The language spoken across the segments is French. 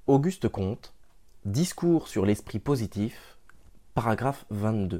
Auguste Comte, Discours sur l'esprit positif, paragraphe 22.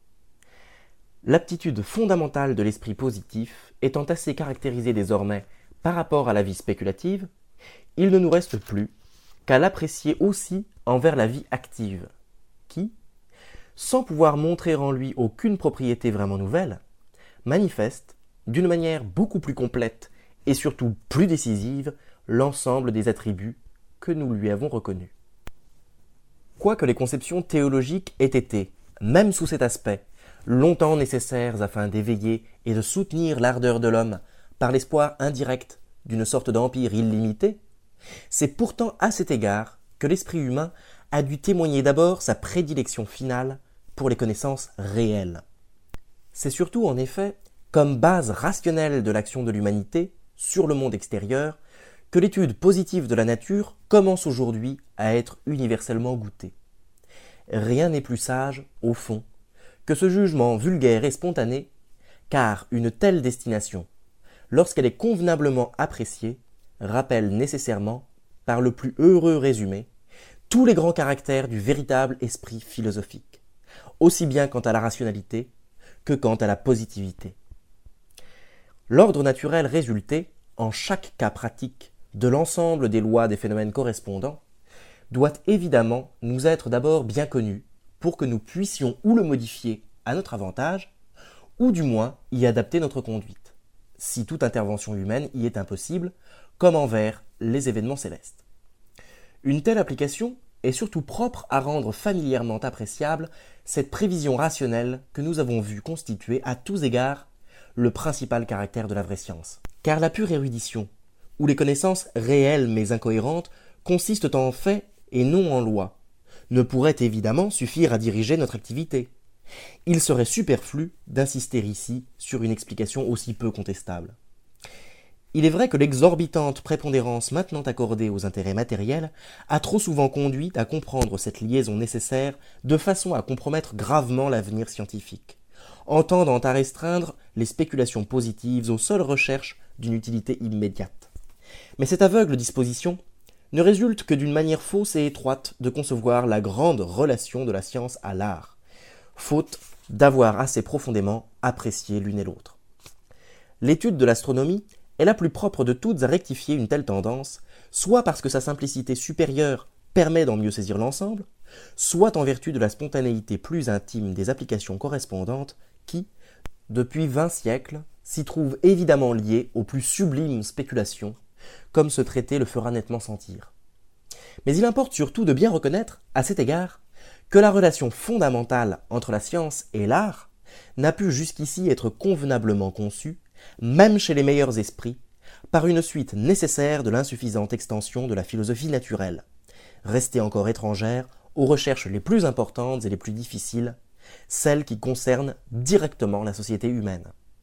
L'aptitude fondamentale de l'esprit positif étant assez caractérisée désormais par rapport à la vie spéculative, il ne nous reste plus qu'à l'apprécier aussi envers la vie active, qui, sans pouvoir montrer en lui aucune propriété vraiment nouvelle, manifeste, d'une manière beaucoup plus complète et surtout plus décisive, l'ensemble des attributs que nous lui avons reconnus. Quoique les conceptions théologiques aient été, même sous cet aspect, longtemps nécessaires afin d'éveiller et de soutenir l'ardeur de l'homme par l'espoir indirect d'une sorte d'empire illimité, c'est pourtant à cet égard que l'esprit humain a dû témoigner d'abord sa prédilection finale pour les connaissances réelles. C'est surtout en effet comme base rationnelle de l'action de l'humanité sur le monde extérieur que l'étude positive de la nature commence aujourd'hui à être universellement goûtée. Rien n'est plus sage, au fond, que ce jugement vulgaire et spontané, car une telle destination, lorsqu'elle est convenablement appréciée, rappelle nécessairement, par le plus heureux résumé, tous les grands caractères du véritable esprit philosophique, aussi bien quant à la rationalité que quant à la positivité. L'ordre naturel résulté, en chaque cas pratique, de l'ensemble des lois des phénomènes correspondants, doit évidemment nous être d'abord bien connu pour que nous puissions ou le modifier à notre avantage, ou du moins y adapter notre conduite, si toute intervention humaine y est impossible, comme envers les événements célestes. Une telle application est surtout propre à rendre familièrement appréciable cette prévision rationnelle que nous avons vu constituer à tous égards le principal caractère de la vraie science. Car la pure érudition, où les connaissances réelles mais incohérentes consistent en faits et non en lois, ne pourrait évidemment suffire à diriger notre activité. Il serait superflu d'insister ici sur une explication aussi peu contestable. Il est vrai que l'exorbitante prépondérance maintenant accordée aux intérêts matériels a trop souvent conduit à comprendre cette liaison nécessaire de façon à compromettre gravement l'avenir scientifique, en tendant à restreindre les spéculations positives aux seules recherches d'une utilité immédiate. Mais cette aveugle disposition ne résulte que d'une manière fausse et étroite de concevoir la grande relation de la science à l'art, faute d'avoir assez profondément apprécié l'une et l'autre. L'étude de l'astronomie est la plus propre de toutes à rectifier une telle tendance, soit parce que sa simplicité supérieure permet d'en mieux saisir l'ensemble, soit en vertu de la spontanéité plus intime des applications correspondantes qui, depuis 20 siècles, s'y trouvent évidemment liées aux plus sublimes spéculations, comme ce traité le fera nettement sentir. Mais il importe surtout de bien reconnaître, à cet égard, que la relation fondamentale entre la science et l'art n'a pu jusqu'ici être convenablement conçue, même chez les meilleurs esprits, par une suite nécessaire de l'insuffisante extension de la philosophie naturelle, restée encore étrangère aux recherches les plus importantes et les plus difficiles, celles qui concernent directement la société humaine.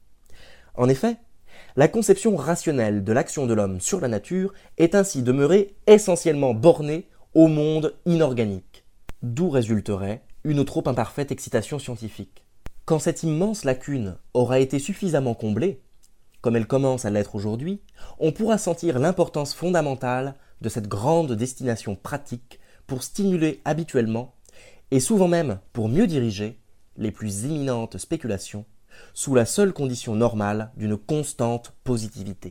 En effet, la conception rationnelle de l'action de l'homme sur la nature est ainsi demeurée essentiellement bornée au monde inorganique, d'où résulterait une trop imparfaite excitation scientifique. Quand cette immense lacune aura été suffisamment comblée, comme elle commence à l'être aujourd'hui, on pourra sentir l'importance fondamentale de cette grande destination pratique pour stimuler habituellement, et souvent même pour mieux diriger, les plus imminentes spéculations, sous la seule condition normale d'une constante positivité.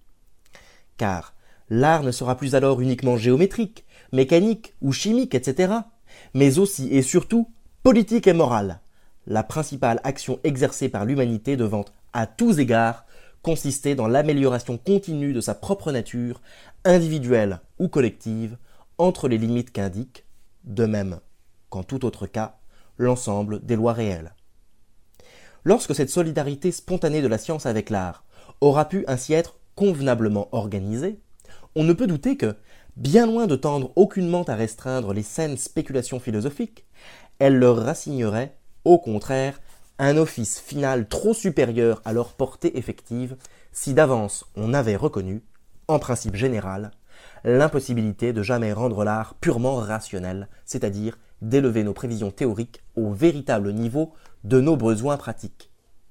Car l'art ne sera plus alors uniquement géométrique, mécanique ou chimique, etc., mais aussi et surtout politique et morale, la principale action exercée par l'humanité devant, à tous égards, consister dans l'amélioration continue de sa propre nature, individuelle ou collective, entre les limites qu'indique, de même qu'en tout autre cas, l'ensemble des lois réelles. Lorsque cette solidarité spontanée de la science avec l'art aura pu ainsi être convenablement organisée, on ne peut douter que, bien loin de tendre aucunement à restreindre les saines spéculations philosophiques, elle leur rassignerait, au contraire, un office final trop supérieur à leur portée effective si d'avance on avait reconnu, en principe général, l'impossibilité de jamais rendre l'art purement rationnel, c'est-à-dire d'élever nos prévisions théoriques au véritable niveau de nos besoins pratiques.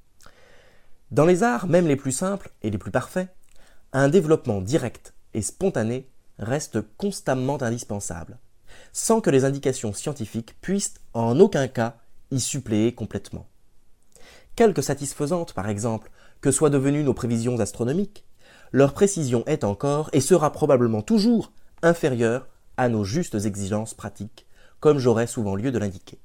Dans les arts, même les plus simples et les plus parfaits, un développement direct et spontané reste constamment indispensable, sans que les indications scientifiques puissent en aucun cas y suppléer complètement. Quelque satisfaisantes, par exemple, que soient devenues nos prévisions astronomiques, leur précision est encore et sera probablement toujours inférieure à nos justes exigences pratiques, comme j'aurai souvent lieu de l'indiquer.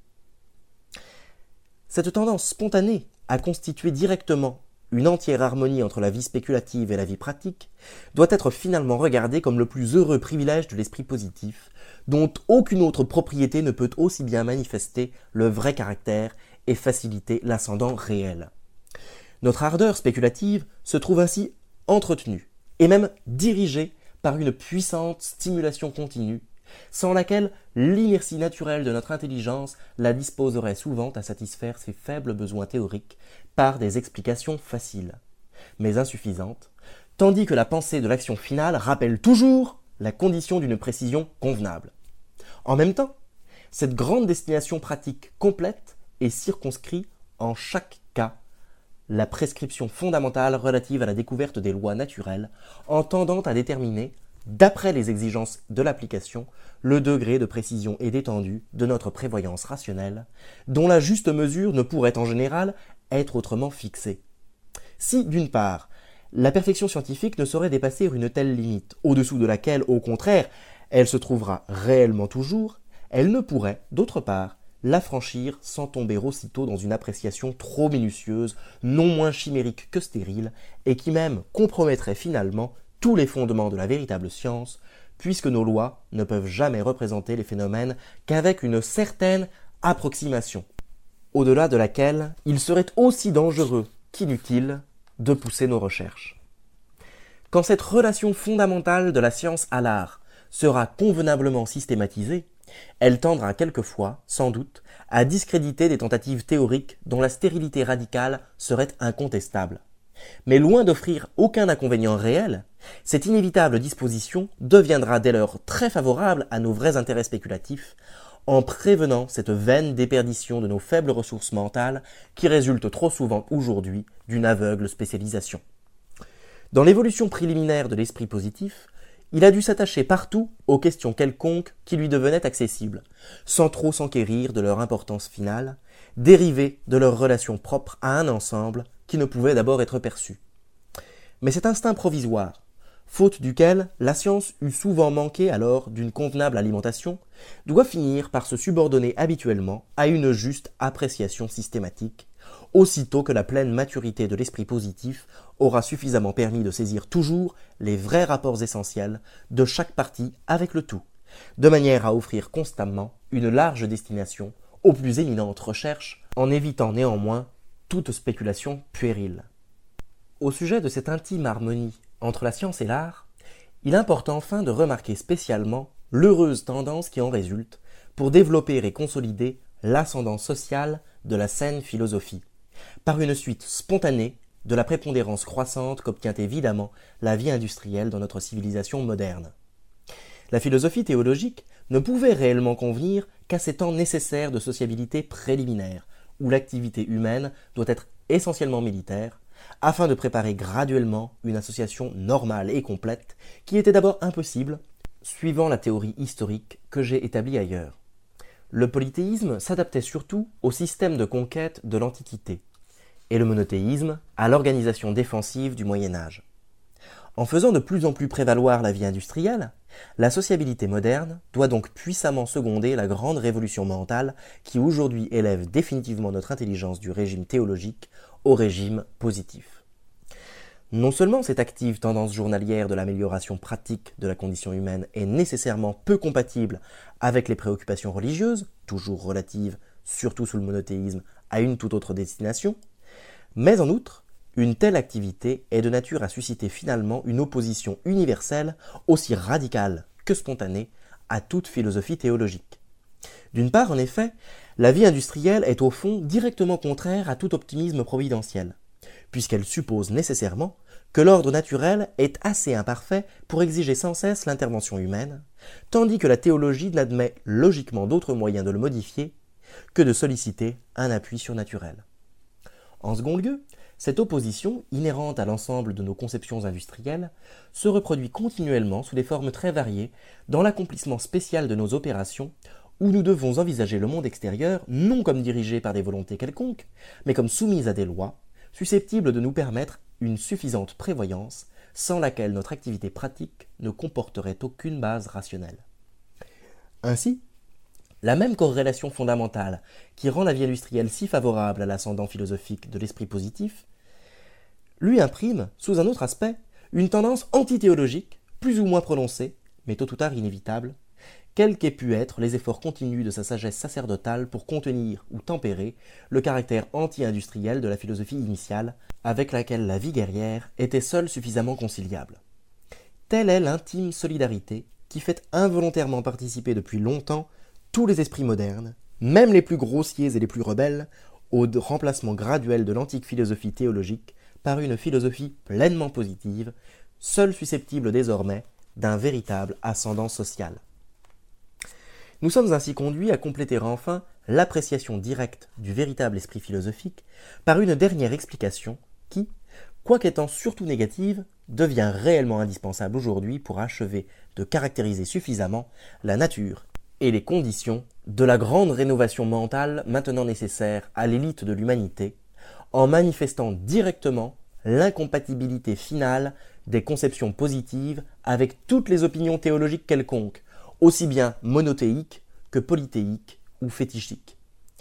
Cette tendance spontanée à constituer directement une entière harmonie entre la vie spéculative et la vie pratique doit être finalement regardée comme le plus heureux privilège de l'esprit positif, dont aucune autre propriété ne peut aussi bien manifester le vrai caractère et faciliter l'ascendant réel. Notre ardeur spéculative se trouve ainsi entretenue et même dirigée par une puissante stimulation continue, sans laquelle l'inertie naturelle de notre intelligence la disposerait souvent à satisfaire ses faibles besoins théoriques par des explications faciles, mais insuffisantes, tandis que la pensée de l'action finale rappelle toujours la condition d'une précision convenable. En même temps, cette grande destination pratique complète et circonscrit en chaque cas la prescription fondamentale relative à la découverte des lois naturelles en tendant à déterminer, d'après les exigences de l'application, le degré de précision et d'étendue de notre prévoyance rationnelle, dont la juste mesure ne pourrait en général être autrement fixée. Si, d'une part, la perfection scientifique ne saurait dépasser une telle limite, au-dessous de laquelle, au contraire, elle se trouvera réellement toujours, elle ne pourrait, d'autre part, l'affranchir sans tomber aussitôt dans une appréciation trop minutieuse, non moins chimérique que stérile, et qui même compromettrait finalement tous les fondements de la véritable science, puisque nos lois ne peuvent jamais représenter les phénomènes qu'avec une certaine approximation, au-delà de laquelle il serait aussi dangereux qu'inutile de pousser nos recherches. Quand cette relation fondamentale de la science à l'art sera convenablement systématisée, elle tendra quelquefois, sans doute, à discréditer des tentatives théoriques dont la stérilité radicale serait incontestable. Mais loin d'offrir aucun inconvénient réel, cette inévitable disposition deviendra dès lors très favorable à nos vrais intérêts spéculatifs, en prévenant cette vaine déperdition de nos faibles ressources mentales qui résulte trop souvent aujourd'hui d'une aveugle spécialisation. Dans l'évolution préliminaire de l'esprit positif, il a dû s'attacher partout aux questions quelconques qui lui devenaient accessibles, sans trop s'enquérir de leur importance finale, dérivée de leur relation propre à un ensemble qui ne pouvait d'abord être perçu. Mais cet instinct provisoire, faute duquel la science eût souvent manqué alors d'une convenable alimentation, doit finir par se subordonner habituellement à une juste appréciation systématique, aussitôt que la pleine maturité de l'esprit positif aura suffisamment permis de saisir toujours les vrais rapports essentiels de chaque partie avec le tout, de manière à offrir constamment une large destination aux plus éminentes recherches, en évitant néanmoins toute spéculation puérile. Au sujet de cette intime harmonie entre la science et l'art, il importe enfin de remarquer spécialement l'heureuse tendance qui en résulte pour développer et consolider l'ascendant social de la saine philosophie, par une suite spontanée de la prépondérance croissante qu'obtient évidemment la vie industrielle dans notre civilisation moderne. La philosophie théologique ne pouvait réellement convenir qu'à ces temps nécessaires de sociabilité préliminaire, où l'activité humaine doit être essentiellement militaire, afin de préparer graduellement une association normale et complète qui était d'abord impossible, suivant la théorie historique que j'ai établie ailleurs. Le polythéisme s'adaptait surtout au système de conquête de l'Antiquité, et le monothéisme à l'organisation défensive du Moyen-Âge. En faisant de plus en plus prévaloir la vie industrielle, la sociabilité moderne doit donc puissamment seconder la grande révolution mentale qui aujourd'hui élève définitivement notre intelligence du régime théologique au régime positif. Non seulement cette active tendance journalière de l'amélioration pratique de la condition humaine est nécessairement peu compatible avec les préoccupations religieuses, toujours relatives, surtout sous le monothéisme, à une toute autre destination, mais en outre, une telle activité est de nature à susciter finalement une opposition universelle aussi radicale que spontanée à toute philosophie théologique. D'une part, en effet, la vie industrielle est au fond directement contraire à tout optimisme providentiel, puisqu'elle suppose nécessairement que l'ordre naturel est assez imparfait pour exiger sans cesse l'intervention humaine, tandis que la théologie n'admet logiquement d'autre moyen de le modifier que de solliciter un appui surnaturel. En second lieu, Cette opposition, inhérente à l'ensemble de nos conceptions industrielles, se reproduit continuellement sous des formes très variées dans l'accomplissement spécial de nos opérations, où nous devons envisager le monde extérieur non comme dirigé par des volontés quelconques, mais comme soumis à des lois, susceptibles de nous permettre une suffisante prévoyance, sans laquelle notre activité pratique ne comporterait aucune base rationnelle. Ainsi, la même corrélation fondamentale qui rend la vie industrielle si favorable à l'ascendant philosophique de l'esprit positif, lui imprime, sous un autre aspect, une tendance antithéologique, plus ou moins prononcée, mais tôt ou tard inévitable, quels qu'aient pu être les efforts continus de sa sagesse sacerdotale pour contenir ou tempérer le caractère anti-industriel de la philosophie initiale, avec laquelle la vie guerrière était seule suffisamment conciliable. Telle est l'intime solidarité qui fait involontairement participer depuis longtemps tous les esprits modernes, même les plus grossiers et les plus rebelles, au remplacement graduel de l'antique philosophie théologique par une philosophie pleinement positive, seule susceptible désormais d'un véritable ascendant social. Nous sommes ainsi conduits à compléter enfin l'appréciation directe du véritable esprit philosophique par une dernière explication qui, quoiqu'étant surtout négative, devient réellement indispensable aujourd'hui pour achever de caractériser suffisamment la nature et les conditions de la grande rénovation mentale maintenant nécessaire à l'élite de l'humanité, en manifestant directement l'incompatibilité finale des conceptions positives avec toutes les opinions théologiques quelconques, aussi bien monothéiques que polythéiques ou fétichiques.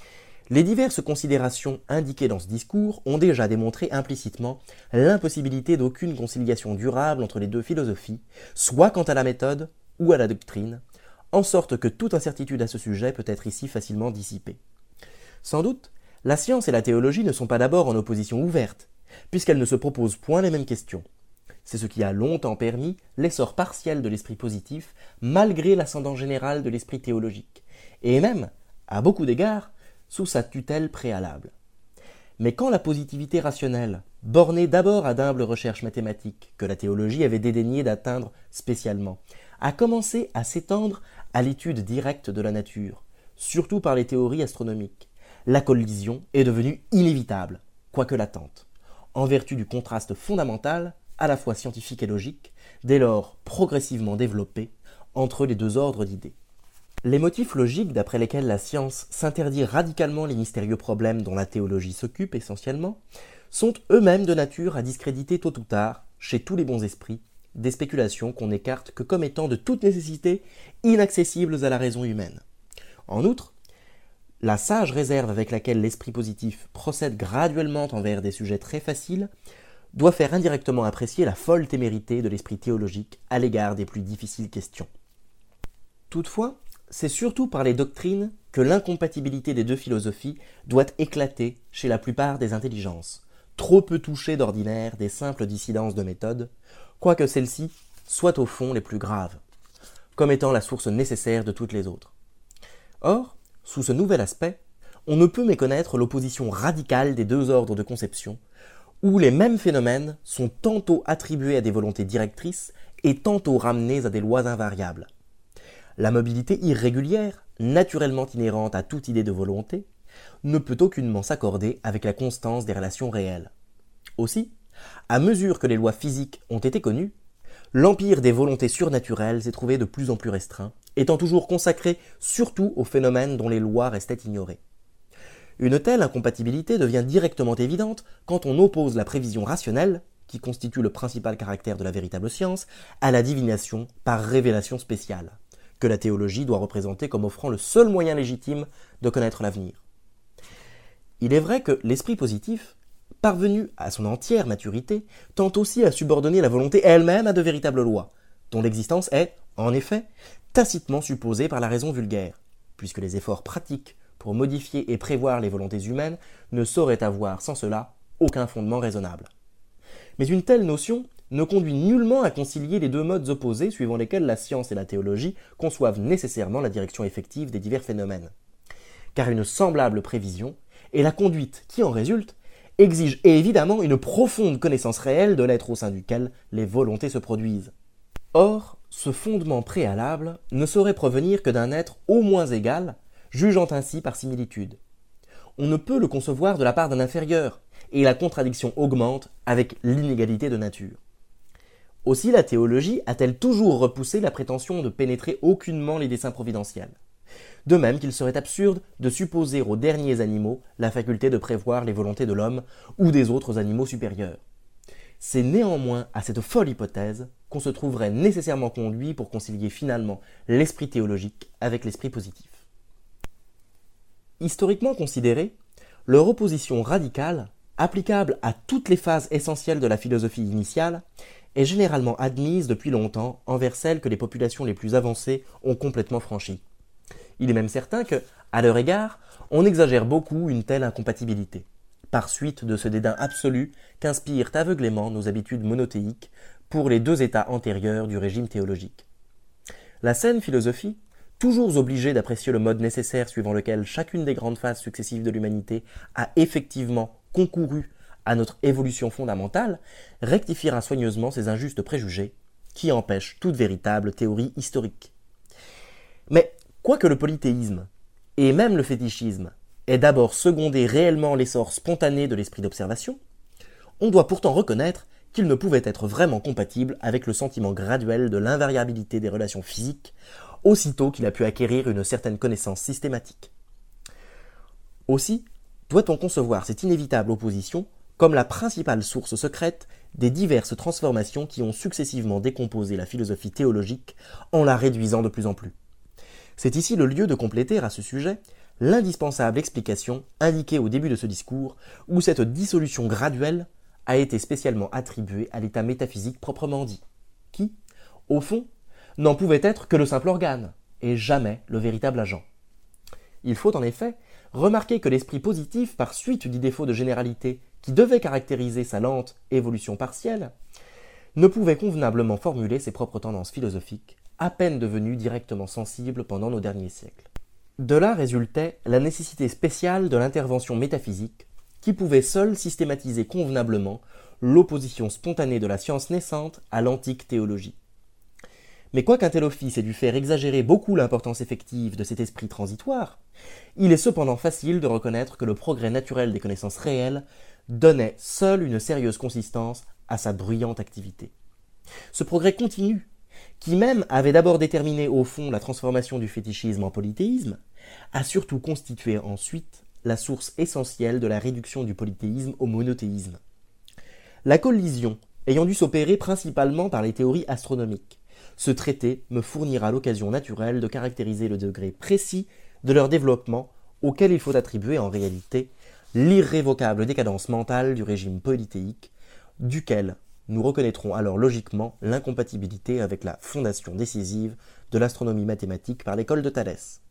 Les diverses considérations indiquées dans ce discours ont déjà démontré implicitement l'impossibilité d'aucune conciliation durable entre les deux philosophies, soit quant à la méthode ou à la doctrine, en sorte que toute incertitude à ce sujet peut être ici facilement dissipée. Sans doute, la science et la théologie ne sont pas d'abord en opposition ouverte, puisqu'elles ne se proposent point les mêmes questions. C'est ce qui a longtemps permis l'essor partiel de l'esprit positif, malgré l'ascendant général de l'esprit théologique, et même, à beaucoup d'égards, sous sa tutelle préalable. Mais quand la positivité rationnelle, bornée d'abord à d'humbles recherches mathématiques que la théologie avait dédaigné d'atteindre spécialement, a commencé à s'étendre à l'étude directe de la nature, surtout par les théories astronomiques, la collision est devenue inévitable, quoique latente, en vertu du contraste fondamental, à la fois scientifique et logique, dès lors progressivement développé entre les deux ordres d'idées. Les motifs logiques d'après lesquels la science s'interdit radicalement les mystérieux problèmes dont la théologie s'occupe essentiellement sont eux-mêmes de nature à discréditer tôt ou tard, chez tous les bons esprits, des spéculations qu'on n'écarte que comme étant de toute nécessité inaccessibles à la raison humaine. En outre, la sage réserve avec laquelle l'esprit positif procède graduellement envers des sujets très faciles doit faire indirectement apprécier la folle témérité de l'esprit théologique à l'égard des plus difficiles questions. Toutefois, c'est surtout par les doctrines que l'incompatibilité des deux philosophies doit éclater chez la plupart des intelligences, trop peu touchées d'ordinaire des simples dissidences de méthode, quoique celles-ci soient au fond les plus graves, comme étant la source nécessaire de toutes les autres. Or, sous ce nouvel aspect, on ne peut méconnaître l'opposition radicale des deux ordres de conception, où les mêmes phénomènes sont tantôt attribués à des volontés directrices et tantôt ramenés à des lois invariables. La mobilité irrégulière, naturellement inhérente à toute idée de volonté, ne peut aucunement s'accorder avec la constance des relations réelles. Aussi, à mesure que les lois physiques ont été connues, l'empire des volontés surnaturelles s'est trouvé de plus en plus restreint, étant toujours consacré surtout aux phénomènes dont les lois restaient ignorées. Une telle incompatibilité devient directement évidente quand on oppose la prévision rationnelle, qui constitue le principal caractère de la véritable science, à la divination par révélation spéciale, que la théologie doit représenter comme offrant le seul moyen légitime de connaître l'avenir. Il est vrai que l'esprit positif, parvenu à son entière maturité, tend aussi à subordonner la volonté elle-même à de véritables lois, dont l'existence est, en effet, tacitement supposée par la raison vulgaire, puisque les efforts pratiques pour modifier et prévoir les volontés humaines ne sauraient avoir, sans cela, aucun fondement raisonnable. Mais une telle notion ne conduit nullement à concilier les deux modes opposés suivant lesquels la science et la théologie conçoivent nécessairement la direction effective des divers phénomènes. Car une semblable prévision, et la conduite qui en résulte, exige évidemment une profonde connaissance réelle de l'être au sein duquel les volontés se produisent. Or, ce fondement préalable ne saurait provenir que d'un être au moins égal, jugeant ainsi par similitude. On ne peut le concevoir de la part d'un inférieur, et la contradiction augmente avec l'inégalité de nature. Aussi la théologie a-t-elle toujours repoussé la prétention de pénétrer aucunement les desseins providentiels. De même qu'il serait absurde de supposer aux derniers animaux la faculté de prévoir les volontés de l'homme ou des autres animaux supérieurs. C'est néanmoins à cette folle hypothèse qu'on se trouverait nécessairement conduit pour concilier finalement l'esprit théologique avec l'esprit positif. Historiquement considérée, leur opposition radicale, applicable à toutes les phases essentielles de la philosophie initiale, est généralement admise depuis longtemps envers celles que les populations les plus avancées ont complètement franchies. Il est même certain que, à leur égard, on exagère beaucoup une telle incompatibilité, par suite de ce dédain absolu qu'inspirent aveuglément nos habitudes monothéiques pour les deux états antérieurs du régime théologique. La saine philosophie, toujours obligée d'apprécier le mode nécessaire suivant lequel chacune des grandes phases successives de l'humanité a effectivement concouru à notre évolution fondamentale, rectifiera soigneusement ces injustes préjugés qui empêchent toute véritable théorie historique. Mais quoique le polythéisme, et même le fétichisme, ait d'abord secondé réellement l'essor spontané de l'esprit d'observation, on doit pourtant reconnaître qu'il ne pouvait être vraiment compatible avec le sentiment graduel de l'invariabilité des relations physiques, aussitôt qu'il a pu acquérir une certaine connaissance systématique. Aussi, doit-on concevoir cette inévitable opposition comme la principale source secrète des diverses transformations qui ont successivement décomposé la philosophie théologique en la réduisant de plus en plus. C'est ici le lieu de compléter à ce sujet l'indispensable explication indiquée au début de ce discours, où cette dissolution graduelle a été spécialement attribuée à l'état métaphysique proprement dit, qui, au fond, n'en pouvait être que le simple organe, et jamais le véritable agent. Il faut en effet remarquer que l'esprit positif, par suite du défaut de généralité qui devait caractériser sa lente évolution partielle, ne pouvait convenablement formuler ses propres tendances philosophiques, à peine devenues directement sensibles pendant nos derniers siècles. De là résultait la nécessité spéciale de l'intervention métaphysique, qui pouvait seule systématiser convenablement l'opposition spontanée de la science naissante à l'antique théologie. Mais quoiqu'un tel office ait dû faire exagérer beaucoup l'importance effective de cet esprit transitoire, il est cependant facile de reconnaître que le progrès naturel des connaissances réelles donnait seul une sérieuse consistance à sa bruyante activité. Ce progrès continu, qui même avait d'abord déterminé au fond la transformation du fétichisme en polythéisme, a surtout constitué ensuite la source essentielle de la réduction du polythéisme au monothéisme. La collision ayant dû s'opérer principalement par les théories astronomiques, ce traité me fournira l'occasion naturelle de caractériser le degré précis de leur développement auquel il faut attribuer en réalité l'irrévocable décadence mentale du régime polythéique, duquel nous reconnaîtrons alors logiquement l'incompatibilité avec la fondation décisive de l'astronomie mathématique par l'école de Thalès.